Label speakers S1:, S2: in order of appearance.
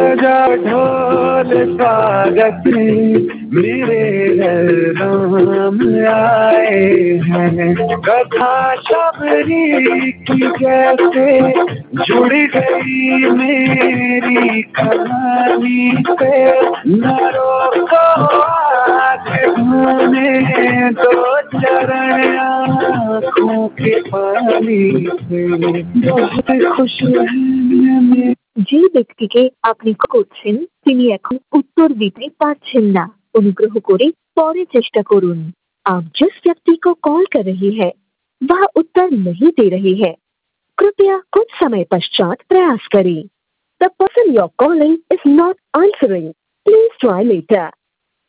S1: बजा ढोल स्वागत मेरे घर राम आए हैं। कथा शबरी की जैसे जुड़ गई मेरी कहानी से, न रोको आगे होने दो चरण आँखों के पानी से। बहुत खुश हैं
S2: যে ব্যক্তিকে আপনি করছেন তিনি এখন उत्तर দিতে পারছেন না। অনুগ্রহ করে পরে চেষ্টা করুন। आप जिस व्यक्ति को कॉल कर रही है वह उत्तर नहीं दे रही है। कृपया कुछ समय पश्चात प्रयास करें। The person you're calling is not answering. Please try later.